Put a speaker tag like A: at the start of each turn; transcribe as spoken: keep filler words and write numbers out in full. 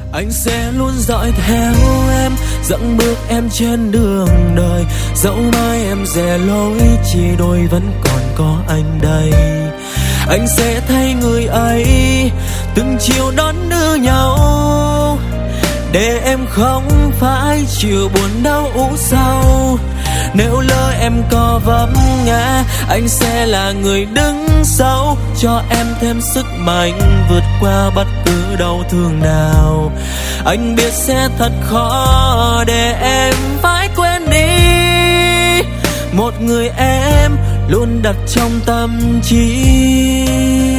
A: Anh sẽ luôn dõi theo em, dẫn bước em trên đường đời. Dẫu mai em rẽ lối, chia đôi vẫn còn có anh đây. Anh sẽ thay người ấy từng chiều đón đưa nhau, để em không phải chịu buồn đau ủ sầu. Nếu lỡ em có vấp ngã, anh sẽ là người đứng sau, cho em thêm sức mạnh vượt qua bất cứ đau thương nào. Anh biết sẽ thật khó để em phải quên đi một người em luôn đặt trong tâm trí.